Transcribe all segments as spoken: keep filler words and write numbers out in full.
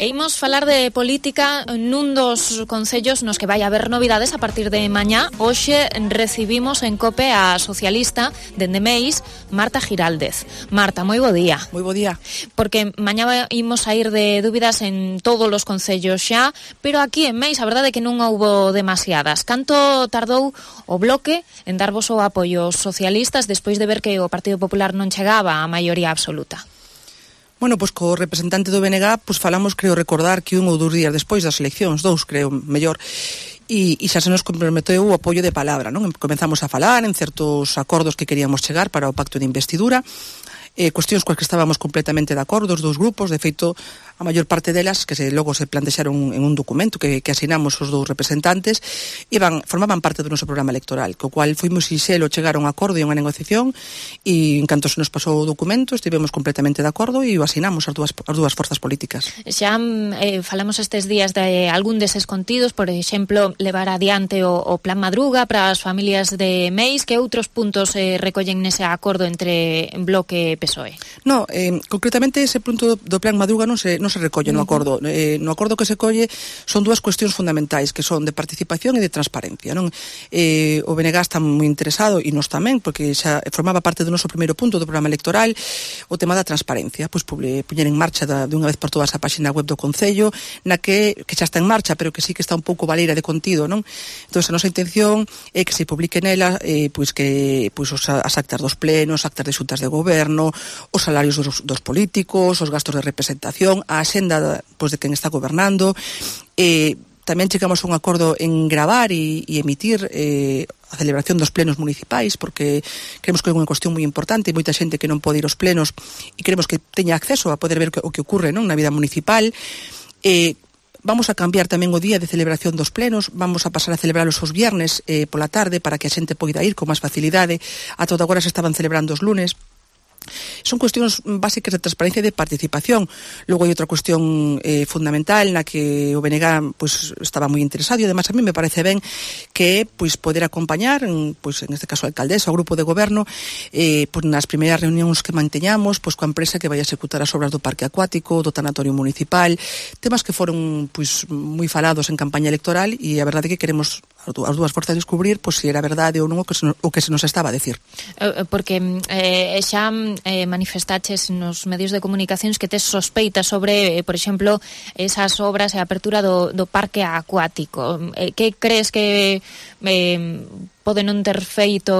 E imos falar de política nun dos concellos nos que vai haber novidades a partir de mañá. Hoxe recibimos en COPE a socialista dende Meis, Marta Giraldez. Marta, moi bo día. Moi bo día. Porque mañá imos a ir de dúbidas en todos os concellos xa, pero aquí en Meis a verdade é que non houbo demasiadas. Canto tardou o Bloque en darvos o apoio aos socialistas despois de ver que o Partido Popular non chegaba á maioría absoluta? Bueno, pois co representante do B N G, pois falamos, creo recordar, que un ou dous días despois das eleccións, dous, creo, mellor, e, e xa se nos comprometeu o apoio de palabra, non? Comenzamos a falar en certos acordos que queríamos chegar para o pacto de investidura, eh, cuestións coas que estábamos completamente de acordo, os dous grupos, de feito, a maior parte delas, que se, logo se plantexaron en un documento que, que asinamos os dous representantes, iban, formaban parte do noso programa electoral, co cual foi moi sinxelo chegar a un acordo e a unha negociación, e en canto se nos pasou o documento, estivemos completamente de acordo e o asinamos as dúas, as dúas forzas políticas. Xa eh, falamos estes días de algún deses contidos, por exemplo, levar adiante o, o Plan Madruga para as familias de Meis. Que outros puntos eh, recollen nese acordo entre Bloque e P S O E? No, eh, concretamente ese punto do Plan Madruga non se, non se recolle no acordo. Eh, no acordo que se colle son dúas cuestións fundamentais, que son de participación e de transparencia, non? Eh, o B N G está moi interesado, e nos tamén, porque xa formaba parte do noso primeiro punto do programa electoral, o tema da transparencia, pois poñer en marcha da, de unha vez por todas a página web do Concello, na que, que xa está en marcha, pero que sí que está un pouco baleira de contido, non? Entón, a nosa intención é que se publique nela, eh, pois que pois os, as actas dos plenos, actas de xuntas de goberno, os salarios dos, dos políticos, os gastos de representación, a axenda pois, de quen está gobernando. Eh, tamén chegamos a un acordo en gravar e, e emitir eh, a celebración dos plenos municipais, porque creemos que é unha cuestión moi importante, e moita xente que non pode ir aos plenos e queremos que teña acceso a poder ver o que ocurre, non, na vida municipal. Eh, vamos a cambiar tamén o día de celebración dos plenos, vamos a pasar a celebralos os viernes eh, pola tarde para que a xente poida ir con máis facilidade. A toda agora se estaban celebrando os lunes. Son cuestións básicas de transparencia e de participación. Logo hai outra cuestión eh, fundamental na que o B N G pues, estaba moi interesado, e además a mí me parece ben que pues, poder acompañar en, pues, en este caso a alcaldesa, o grupo de goberno eh, pues, nas primeiras reunións que manteñamos pues, coa empresa que vai a executar as obras do parque acuático, do tanatorio municipal, temas que foron pues, moi falados en campaña electoral, e a verdade é que queremos as dúas forzas descubrir pues, se era verdade ou non o que se nos, o que se nos estaba a decir. Porque eh, xa eh, manifestaches nos medios de comunicacións que tes sospeitas sobre, eh, por exemplo, esas obras e a apertura do, do parque acuático. Eh, que crees que eh, pode non ter feito,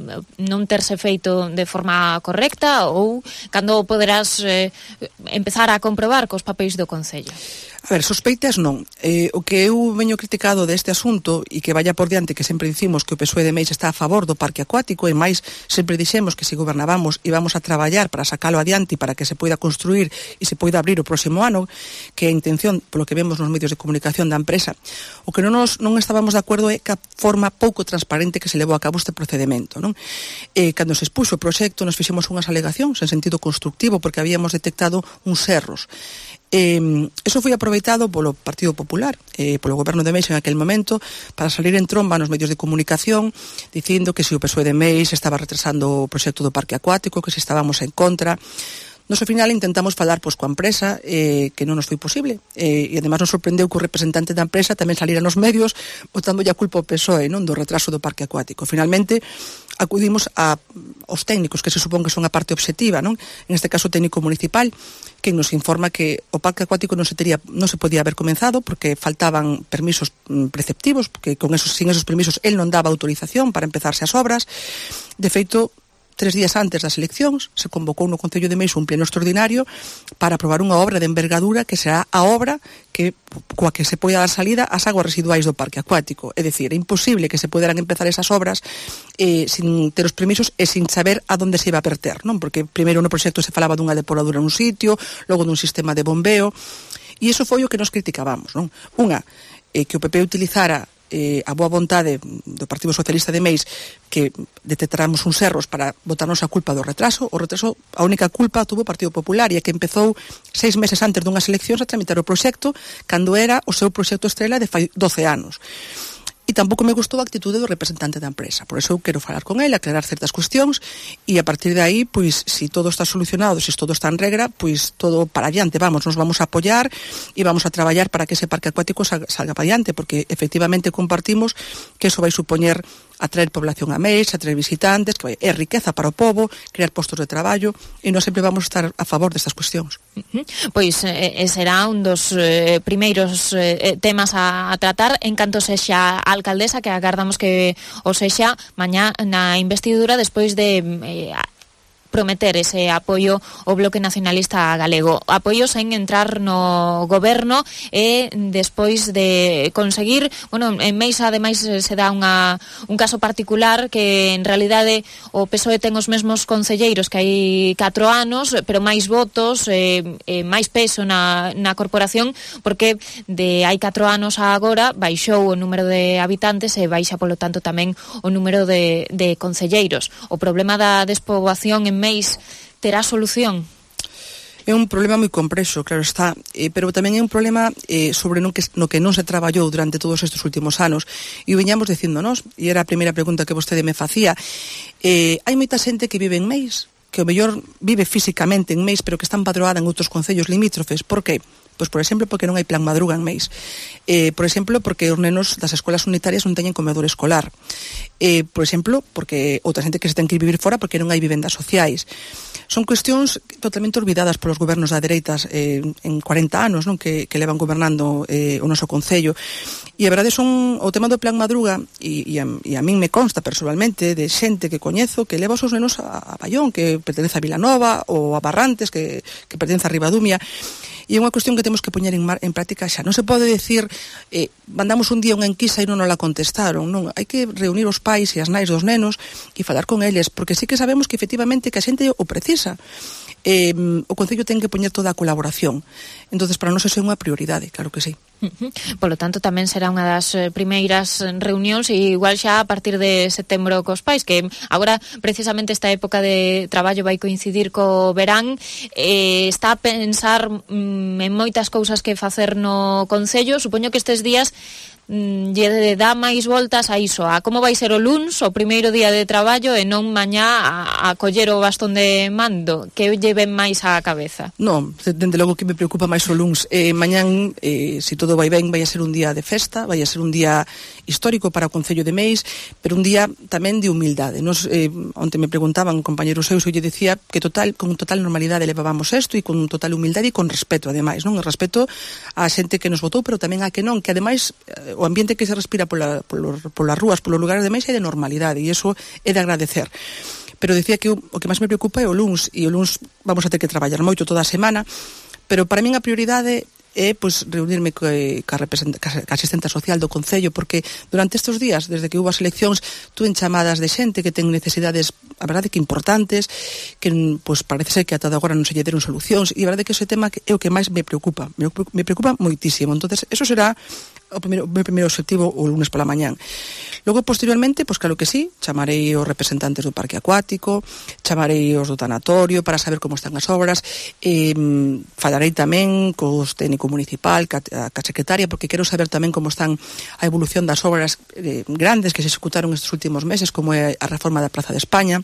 non terse feito de forma correcta, ou cando poderás eh, empezar a comprobar cos papéis do Concello? A ver, sospeitas non. Eh, o que eu veño criticado deste asunto, e que vaya por diante que sempre dicimos que o P S O E de Meis está a favor do parque acuático, e máis sempre dixemos que se gobernábamos íbamos a traballar para sacalo adiante e para que se poida construir e se poida abrir o próximo ano, que é a intención, polo que vemos nos medios de comunicación da empresa. O que non, nos, non estábamos de acordo é que a forma pouco transparente que se levou a cabo este procedimento, non? Eh, cando se expuxo o proxecto nos fixemos unhas alegacións en sentido constructivo porque habíamos detectado uns erros. Eh, eso foi aproveitado polo Partido Popular, eh, polo goberno de Meis en aquel momento, para salir en tromba nos medios de comunicación dicindo que se o P S O E de Meis estaba retrasando o proxecto do parque acuático, que se estábamos en contra. Nos ao final intentamos falar pois, coa empresa, eh, que non nos foi posible, eh, e además nos sorprendeu que o representante da empresa tamén salira nos medios botando a culpa ao P S O E, non, do retraso do parque acuático. Finalmente acudimos a os técnicos, que se supón que son a parte obxectiva, non? En este caso o técnico municipal, que nos informa que o parque acuático non se tería, non se podía haber comenzado porque faltaban permisos preceptivos, porque con esos, sin esos permisos el non daba autorización para empezarse as obras. De feito, tres días antes das eleccións se convocou no Concello de Meis un pleno extraordinario para aprobar unha obra de envergadura que será a obra que coa que se poida dar salida ás aguas residuais do parque acuático. É dicir, é imposible que se poderan empezar esas obras eh, sin ter os permisos e sin saber a donde se iba a verter, non? Porque primeiro no proxecto se falaba dunha depuradura nun sitio, logo dun sistema de bombeo, e iso foi o que nos criticábamos, non? Unha, eh, que o P P utilizara eh, a boa vontade do Partido Socialista de Meis que detectáramos uns erros para botarnos a culpa do retraso. O retraso, a única culpa tuvo o Partido Popular, e é que empezou seis meses antes dunhas eleccións a tramitar o proxecto cando era o seu proxecto estrela de fai doce anos. E tampouco me gustou a actitude do representante da empresa. Por eso eu quero falar con ele, aclarar certas cuestións, e a partir de aí, pois, se todo está solucionado, se todo está en regra, pois todo para adiante, vamos, nos vamos a apoiar e vamos a traballar para que ese parque acuático salga, salga para adiante, porque efectivamente compartimos que eso vai supoñer atraer población a Meis, atraer visitantes, que vai, é riqueza para o pobo, crear postos de traballo, e nós sempre vamos estar a favor destas cuestións. Uh-huh. Pois eh, será un dos eh, primeiros eh, temas a, a tratar en canto sexa a alcaldesa, que agardamos que o sexa mañá na investidura, despois de eh, prometer ese apoio ao Bloque Nacionalista Galego. Apoios en entrar no goberno e despois de conseguir, bueno, en Meisa ademais se dá unha, un caso particular que en realidade o P S O E ten os mesmos concelleiros que hai catro anos, pero máis votos, eh, eh, máis peso na, na corporación, porque de hai catro anos a agora baixou o número de habitantes e baixa polo tanto tamén o número de, de concelleiros. O problema da despoboación en Meis terá solución? É un problema moi complexo, claro está, eh, pero tamén é un problema eh, sobre no que, no que non se traballou durante todos estes últimos anos, e o viñamos dicíndonos, e era a primeira pregunta que vostede me facía. Eh, hai moita xente que vive en Meis, que o mellor vive físicamente en Meis, pero que está empadroada en outros concellos limítrofes. Por que? Pois, por exemplo, porque non hai plan madruga en Meis. Eh, por exemplo, porque os nenos das escolas unitarias non teñen comedor escolar. Eh, por exemplo, porque outra xente que se ten que ir vivir fora porque non hai vivendas sociais. Son cuestións totalmente olvidadas polos gobernos da dereitas eh, en cuarenta anos, non, que, que levan gobernando eh, o noso concello. E a verdade son o tema do plan madruga, e, e, a, e a min me consta personalmente de xente que coñezo que leva os seus nenos a, a Bayón, que pertence a Vilanova, ou a Barrantes, que, que pertence a Ribadumia. E é unha cuestión que temos que poñer en, mar, en práctica xa. Non se pode decir, eh, mandamos un día unha enquisa e non nos la contestaron, non. Hai que reunir os pais e as nais dos nenos e falar con eles, porque sí que sabemos que efectivamente que a xente o precisa. Eh, o Concello ten que poñer toda a colaboración. Entonces, para nós eso é unha prioridade, claro que sí. Uh-huh. Polo tanto, tamén será unha das primeiras reunións, e igual xa a partir de setembro cos pais, que agora precisamente esta época de traballo vai coincidir co verán. Eh, está a pensar mm, en moitas cousas que facer no Concello. Supoño que estes días lle dá máis voltas a iso, a como vai ser o luns, o primeiro día de traballo, e non mañá a, a coller o bastón de mando, que lle ven máis á cabeza. Non, dende logo que me preocupa máis o luns. Eh, mañán, eh, se todo vai ben, vai a ser un día de festa, vai a ser un día histórico para o Concello de Meis, pero un día tamén de humildade. Nos, eh, onte me preguntaban compañeros seus, eu lle decía que total, con total normalidade levábamos isto, e con total humildade e con respeto, ademais, non? O respeto á xente que nos votou, pero tamén a que non, que ademais o ambiente que se respira pola, polos, polas rúas, polos lugares de Meis é de normalidade, e iso é de agradecer. Pero decía que o, o que máis me preocupa é o luns, e o luns vamos a ter que traballar moito toda a semana, pero para min a prioridade é pois, reunirme co, ca, ca asistenta social do Concello, porque durante estes días, desde que houve as eleccións, tuve chamadas de xente que ten necesidades, a verdade que importantes, que pois, parece ser que ata agora non se lle deron solucións, e a verdade que ese tema é o que máis me preocupa, me, me preocupa moitísimo. Entonces, eso será o primeiro, o meu primeiro objetivo o lunes pola mañán. Logo, posteriormente, pois claro que sí, chamarei os representantes do parque acuático, chamarei os do tanatorio para saber como están as obras, eh, falarei tamén cos técnico municipal, ca, ca secretaria, porque quero saber tamén como están a evolución das obras eh, grandes que se executaron estes últimos meses, como é a reforma da Praza de España.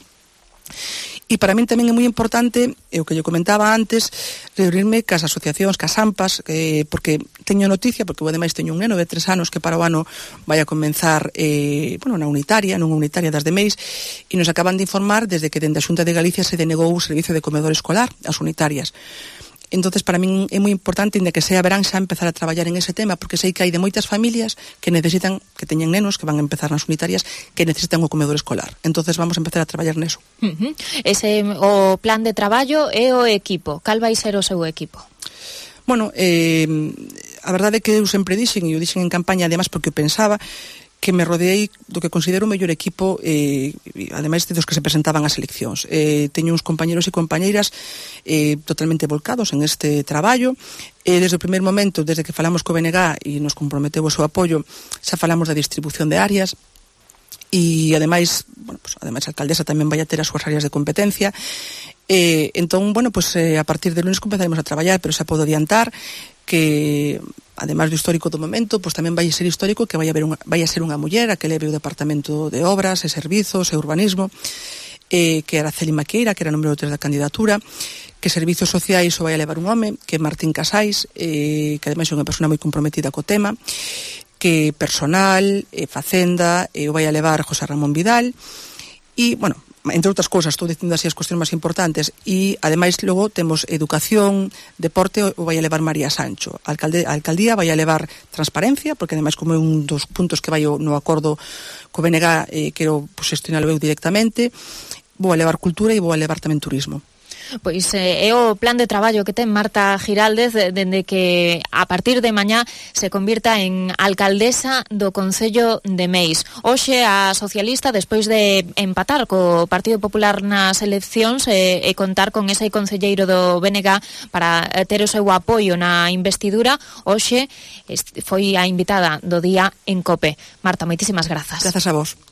E para min tamén é moi importante, é o que eu comentaba antes, reunirme cas asociacións, cas AMPAs, eh, porque teño noticia, porque eu ademais teño un neno de tres anos que para o ano vai a comenzar eh, bueno, na unitaria, nunha unitaria das de Meis, e nos acaban de informar desde que dende a Xunta de Galicia se denegou o servicio de comedor escolar ás unitarias. Entonces, para min é moi importante, inda que sea verán, xa empezar a traballar en ese tema, porque sei que hai de moitas familias que necesitan, que teñen nenos, que van a empezar nas unitarias, que necesitan o comedor escolar. Entonces, vamos a empezar a traballar neso. Uh-huh. Ese, o plan de traballo é o equipo. Cal vai ser o seu equipo? Bueno, eh, a verdade é que eu sempre dixen, e eu dixen en campaña, además, porque eu pensaba que me rodeei do que considero o mellor equipo, eh, ademais de dos que se presentaban ás eleccións. Eh, teño uns compañeros e compañeiras eh, totalmente volcados en este traballo. Eh, desde o primeiro momento, desde que falamos co B N G e nos comprometeu o seu apoio, xa falamos da distribución de áreas, e ademais, bueno, pues, ademais a alcaldesa tamén vai a ter as súas áreas de competencia. Eh, entón, bueno, pues, eh, a partir de lunes comenzaremos a traballar, pero xa podo adiantar que además do histórico do momento, pois tamén vai ser histórico que vai haber unha, vai a ser unha muller a que leve o Departamento de Obras e Servizos e Urbanismo, eh, que era Celi Maqueira, que era número tres da candidatura, que Servizos Sociais o vai a levar un home, que é Martín Casais, eh, que ademais é unha persona moi comprometida co tema, que Personal, eh, Facenda, eh, o vai a levar José Ramón Vidal, e, bueno, entre outras cousas, estou dicindo así as cuestións máis importantes, e ademais logo temos educación, deporte, o vai a levar María Sancho. A, alcalde, a alcaldía vai a levar transparencia, porque ademais como é un dos puntos que vai no acordo co B N G, eh, quero pues, gestionalo eu directamente, vou a levar cultura e vou a levar tamén turismo. Pois eh, é o plan de traballo que ten Marta Giraldez dende que a partir de mañá se convirta en alcaldesa do Concello de Meis. Hoxe a socialista, despois de empatar co Partido Popular nas eleccións e, e contar con ese concelleiro do B N G para ter o seu apoio na investidura, hoxe foi a invitada do día en COPE. Marta, moitísimas grazas. Grazas a vos.